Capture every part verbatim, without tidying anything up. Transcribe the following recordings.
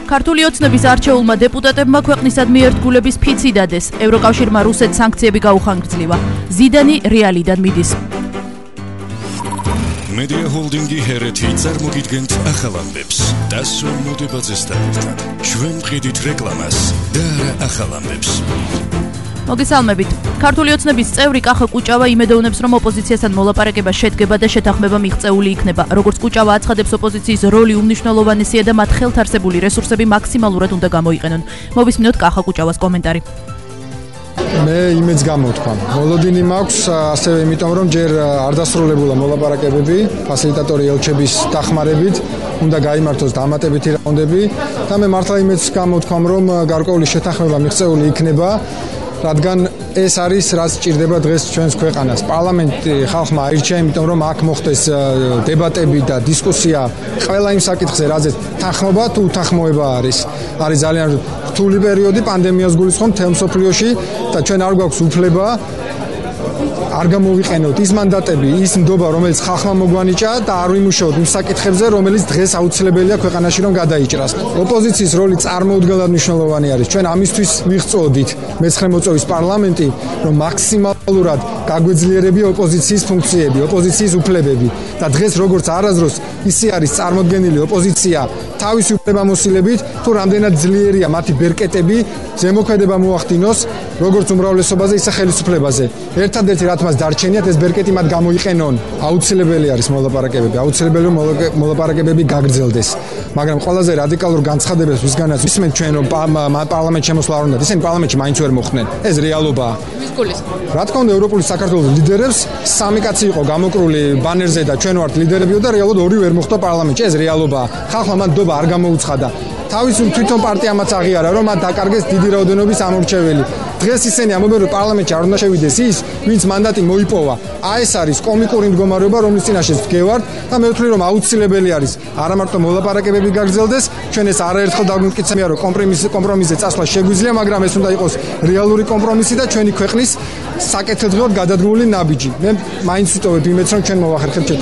ქართული ოცნების არჩეულმა დეპუტატებმა ქვეყნისადმი ერთგულების ფიცი დადეს. ევროკავშირმა რუსეთს სანქციები გაუხანგრძლივა. ზიდანი რეალიდან მიდის. Media Holdingi ჰერეთი წარმოგიდგენთ ახალ ამბებს. დასვენ მოდებაძესთან ერთად. ჩვენ ვყიდით რეკლამას და არა ახალ ამბებს. მოგესალმებით. ქართული ოცნების წევრი კახა კუჭავა იმედოვნებს, რომ ოპოზიციასთან მოლაპარაკება შედგება და შეთანხმება მიღწეული იქნება. როგორც კუჭავა აცხადებს, ოპოზიციის როლი უმნიშვნელოვანესია და მათ ხელთ არსებული რესურსები მაქსიმალურად უნდა გამოიყენონ. მოვისმინოთ კახა კუჭავას კომენტარი. მე იმედს გამოთქვა. მოლოდინი მაქვს ასევე იმიტომ, რომ ჯერ არ დასრულებულა მოლაპარაკებები, ფასილიტატორი ელჩების დახმარებით, უნდა გაიმართოს დამატებითი რაუნდები და მე მართლა იმედს გამოთქვა, რომ გარკვეული შეთანხმება მიღწეული იქნება. რადგან ეს არის რაც სჭირდება დღეს ჩვენს ქვეყანას. პარლამენტი ხალხმა აირჩია, იმიტომ რომ აქ მოხდეს დებატები და დისკუსია ყველა იმ საკითხზე, რაზეც თანხმობა თუ უთანხმოება არის. არის ძალიან რთული პერიოდი, პანდემიას გულისხმობ მთელ მსოფლიოში და ჩვენ არ გვაქვს უფლება არ გამოვიყენოთ ის მანდატები, ის ნდობა, რომელიც ხალხმა მოგვანიჭა და არ ვიმუშაოთ იმ საკითხებზე, რომელიც დღეს აუცილებელია ქვეყანაში რომ გადაიჭრას. ოპოზიციის როლი წარმოუდგენლად მნიშვნელოვანი არის. ჩვენ ამისთვის ვიღწოდით მეცხრე მოწვევის პარლამენტი, რომ მაქსიმალურად გაგვეძლიერებია ოპოზიციის ფუნქციები, ოპოზიციის უფლებები და დღეს როგორც არასდროს ისე არის წარმოდგენილი ოპოზიცია თავისი უფლებამოსილებით, თუ რამდენად ძლიერია მათი ბერკეტები, ზემოქმედება მოახდინოს როგორც უმრავლესობაზე, ისე ხელისუფლებაზე. ერთადერთი რაც მას დარჩენიათ, ეს ბერკეტი მათ გამოიყენონ. აუცილებელი არის მოლაპარაკებები, აუცილებელი რომ მოლაპარაკებები გაგრძელდეს. მაგრამ ყველაზე რადიკალურ განცხადებებს ვისგანაც ვისმენთ ჩვენ, რომ პარლამენტ შემოსვლა არ უნდათ, ისინი პარლამენტში მაინც ვერ მოხვდნენ. ეს რეალობაა. რა თქმა უნდა, ევროპული საქართველოს ლიდერებს სამი კაცი იყო გამოკრული ბანერზე და ჩვენ ვართ ლიდერებიო და რეალურად ორი ვერ მოხვდა პარლამენტში. ეს რეალობაა. ხალხმა მან ნდობა არ გამოუცხადა. თავისუფლ თვითონ პარტიამაც აღიარა, რომ მათ დაკარგეს დიდი რაოდენობის ამორჩეველი. დღეს ისინი ამბობენ, რომ პარლამენტში არ უნდა შევიდეს ის, ვინც მანდატი მოიპოვა. აი ეს არის კომიკური მდგომარეობა, რომლის წინაშე ვდგევართ და მე ვთვლი, რომ აუცილებელი არის არა მარტო მოლაპარაკებები გაგრძელდეს, ჩვენ ეს არაერთხელ დაგვიმტკიცებია, რომ კომპრომისზე კომპრომისზე წასვლა შეგვიძლია, მაგრამ ეს უნდა იყოს რეალური კომპრომისი და ჩვენი ქვეყნის საკეთილდღეოდ გადადგმული ნაბიჯი. მე მაინც ვიტოვებ იმედს, რომ ჩვენ მოვახერხებთ შეთანხმებას.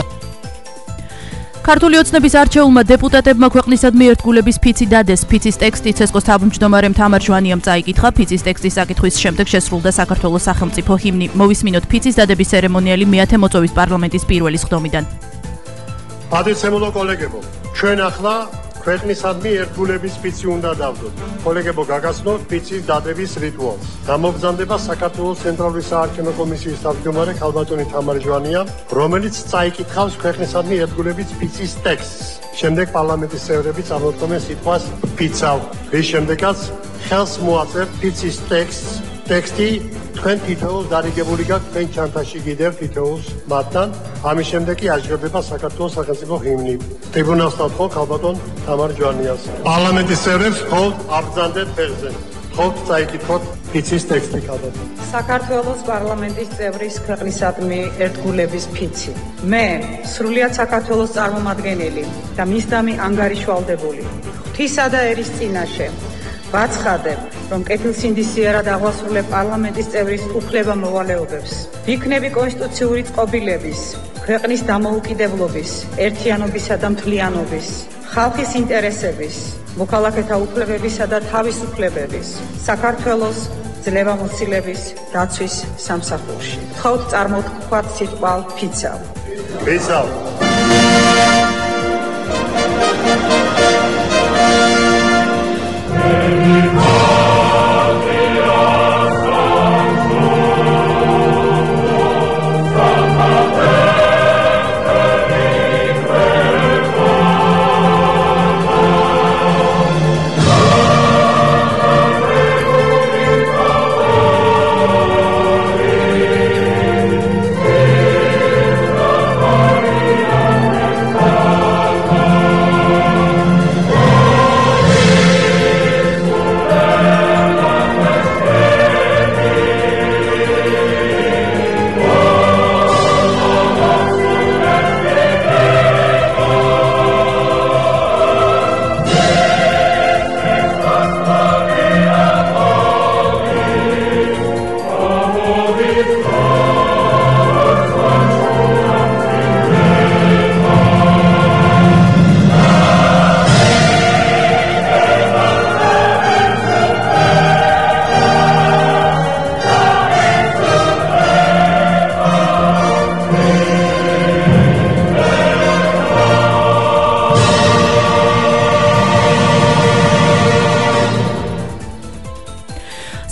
ქართული ოცნების არჩეულმა დეპუტატებმა ქვეყნისადმი ერთგულების ფიცი დადეს. ფიცის ტექსტი ცესკოს თავმჯდომარემ თამარ ჟვანიამ წაიკითხა. ფიცის ტექსტის საკითხვის შემდეგ შესრულდა საქართველოს სახელმწიფო ჰიმნი. მოვისმინოთ ფიცის დადების ცერემონიალი მეათე მოწვევის პარლამენტის პირველი სხდომიდან. Ადეცემულო კოლეგებო, ჩვენ ახლა ქვეყნისადმი ერთგულების ფიცი უნდა დავდოთ. კოლეგებო, გაგაცნოთ ფიცის დადების რიტუალს. გამოგზავნება საქართველოს ცენტრალური საარჩევნო კომისიის თავმჯდომარე ქალბატონი თამარ ჟვანია, რომელიც წაიკითხავს ქვეყნისადმი ერთგულების ფიცის ტექსტს. შემდეგ პარლამენტის წევრები წარმოთქმენ სიტყვას ფიცავ, რის შემდეგაც ხელს მოაწერთ ფიცის ტექსტს. ტექსტი თქვენ თითოეულს დარიგებული გაქვთ თქვენ ჩანთაში კიდევ თითოეულს მათთან. ამის შემდეგ კი აჟღერდება საქართველოს სახელმწიფო ჰიმნი. ტრიბუნალს დავთხოვ ქალბატონ თამარ ჟვანიას. პარლამენტის წევრებს მხოლოდ აბრძანდეთ ფეხზე. მხოლოდ წაიკითხოთ ფიცის ტექსტი ქალბატონ. საქართველოს პარლამენტის წევრის ქვეყნისადმი ერთგულების ფიცი. მე, სრულიად საქართველოს წარმომადგენელი და მისდამი ანგარიშვალდებული, ღვთისა და ერის წინაშე ვაცხადებ, რომ კეთილსინდისიერად აღვასრულებ პარლამენტის წევრის უფლება-მოვალეობებს. ვიქნები კონსტიტუციური წყობილების, ქვეყნის დამოუკიდებლობის, ერთიანობისა და მთლიანობის, ხალხის ინტერესების, მოქალაქეთა უფლებებისა და თავისუფლებების, საქართველოს ძლევამოსილების დაცვის სამსახურში. ვთხოვთ წარმოვთქვათ სიტყვა ფიცავ. ფიცავ.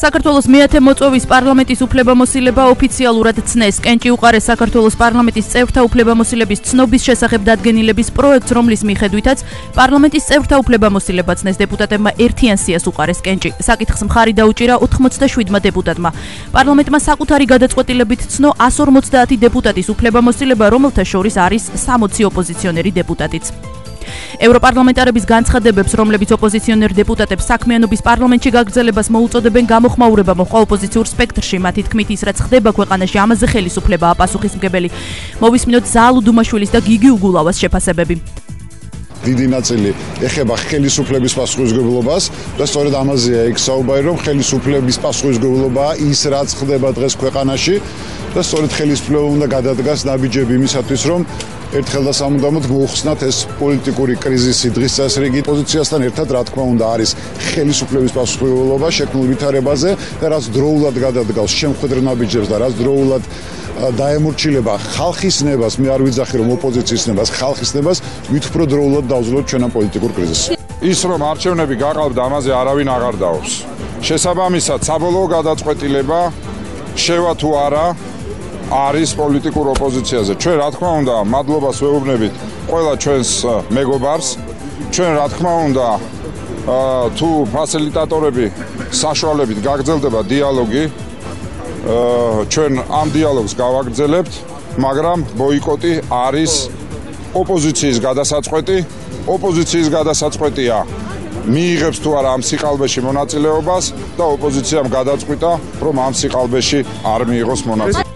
საქართველოს მეათე მოწვევის პარლამენტის უფლებამოსილება ოფიციალურად ცნეს. კენჭი უყარეს საქართველოს პარლამენტის წევრთა უფლებამოსილების ცნობის შესახებ დადგენილების პროექტს, რომლის მიხედვითაც პარლამენტის წევრთა უფლებამოსილება ცნეს. დეპუტატებმა ერთიან სიას უყარეს კენჭი. საკითხს მხარი დაუჭირა ოთხმოცდაშვიდმა დეპუტატმა. პარლამენტმა საკუთარი გადაწყვეტილებით ცნო ასი ორმოცდაათი დეპუტატის უფლებამოსილება, რომელთა შორის არის სამოცი ოპოზიციონერი დეპუტატიც. ევროპარლამენტარების განცხადებებს, რომლებიც ოპოზიციონერ დეპუტატებს საქმიანობის პარლამენტში გაგრძელებას მოუწოდებენ, გამოხმაურება მოჰყვა ოპოზიციურ სპექტრში. მათი თქმით, ის რაც ხდება ქვეყანაში, ამაზე ხელისუფლებაა პასუხისმგებელი. მოვისმინოთ ზაალუ დუმაშვილის და გიგი უგულავას შეფასებები. დიდი ნაწილი ეხება ხელისუფლების პასუხისმგებლობას და სწორედ ამაზეა იქ საუბარი, რომ ხელისუფლების პასუხისმგებლობაა ის, რაც ხდება დღეს ქვეყანაში და სწორედ ხელისუფლება უნდა გადადგას ნაბიჯები იმისათვის, რომ ერთხელ და სამუდამოდ მოუხსნათ ეს პოლიტიკური კრიზისი დღის წესრიგი პოზიციასთან ერთად, რა თქმა უნდა, არის ხელისუფლების პასუხისმგებლობა შექმნილ ვითარებაზე და რაც დროულად გადადგავს შემხედრ ნაბიჯებს და რაც დროულად დაემორჩილება ხალხის ნებას, მე არ ვიძახი რომ ოპოზიციის ნებას, ხალხის ნებას, მით უფრო დროულად დავძლოთ ჩვენ ამ პოლიტიკურ კრიზისს. ის რომ არჩევნები გაყავდა, ამაზე არავინ აღარ დაობს. შესაბამისად, საბოლოო გადაწყვეტილება შევა თუ არა არის პოლიტიკურ ოპოზიციაზე. ჩვენ რა თქმა უნდა, მადლობას ვეუბნებით ყველა ჩვენს მეგობარს. ჩვენ რა თქმა უნდა, თუ ფასილიტატორები საშუალებით გაგრძელდება დიალოგი, ჩვენ ამ დიალოგს გავაგრძელებთ, მაგრამ ბოიკოტი არის ოპოზიციის გადასაწყვეტი. ოპოზიციის გადასაწყვეტია მიიღებს თუ არა ამ სიყალბეში მონაწილეობას და ოპოზიციამ გადაწყვიტა, რომ ამ სიყალბეში არ მიიღოს მონაწილეობა.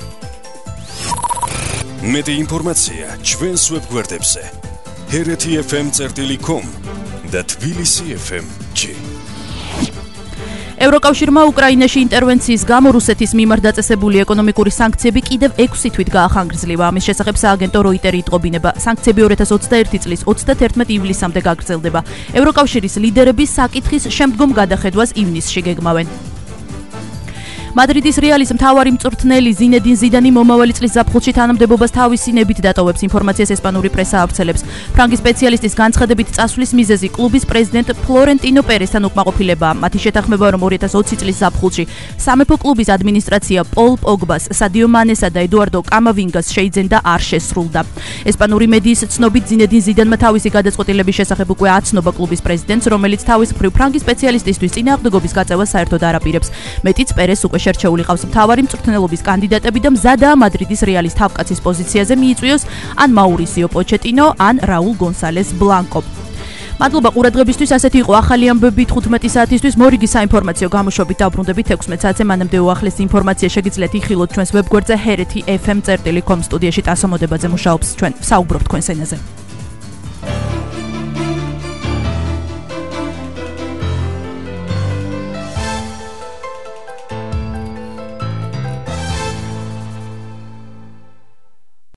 მეტი ინფორმაცია ჩვენს ვებგვერდებზე ჰერეთი ეფ ემ წერტილი კომ და თბილისი ეფ ემ ჯი. ევროკავშირმა უკრაინაში ინტერვენციის გამო რუსეთის მიმართ დაწესებული ეკონომიკური სანქციები კიდევ ექვსი თვით გაახანგრძლივა. ამის შესახებ სააგენტო როიტერი იტყობინება. სანქციები ორი ათას ოცდაერთი წლის ოცდათერთმეტ ივლისამდე გაგრძელდება. ევროკავშირის ლიდერები საკითხის შემდგომ გადახედვას ივნისში გეგმავენ. მადრიდის რეალის მთავარი მწვრთნელი ზინედინ ზიდანი მომავალი წლის ზაფხულში თანამდებობას თავისი ნებით დატოვებს. ინფორმაციას ესპანური პრესა ავრცელებს. ფრანგი სპეციალისტის განცხადებით, წასვლის მიზეზი კლუბის პრეზიდენტ ფლორენტინო პერესთან უკმაყოფილებაა. მათი შეთანხმება, რომ ორი ათას ოცი წლის ზაფხულში სამეფო კლუბის ადმინისტრაცია პოლ პოგბას, სადიო მანესა და ედუარდო კამავინგას შეიძენდა, არ შესრულდა. ესპანური მედიის ცნობით, ზინედინ ზიდანმა თავისი გადაწყვეტილების შესახებ უკვე აცნობა კლუბის პრეზიდენტს, რომელიც თავის მხრივ ფრანგი სპეციალისტისთვის წინააღმდეგობის გაწევას საერთოდ არ აპირებს. მეტიც, პერეს უკვე შერჩეული ყავს მთავარი მწვრთნელობის კანდიდატები და მზადაა მადრიდის რეალის თავკაცის პოზიციაზე მიიწვიოს ან მაურისიო პოჩეტინო, ან რაულ გონსალეს ბლანკო. მადლობა ყურადღებისთვის. ასეთი იყო ახალი ამბები თხუთმეტი საათისთვის. მორიგი საინფორმაციო გამოშვებით დაბრუნდებით ექვსმეტ საათზე. მანამდე უახლესი ინფორმაცია შეგიძლიათ იხილოთ ჩვენს ვებგვერდზე ჰერეთი ეფ ემ წერტილი კომ. სტუდიაში ტასო მოდებაძე მუშაობს. ჩვენ საუბრობთ თქვენს ენაზე.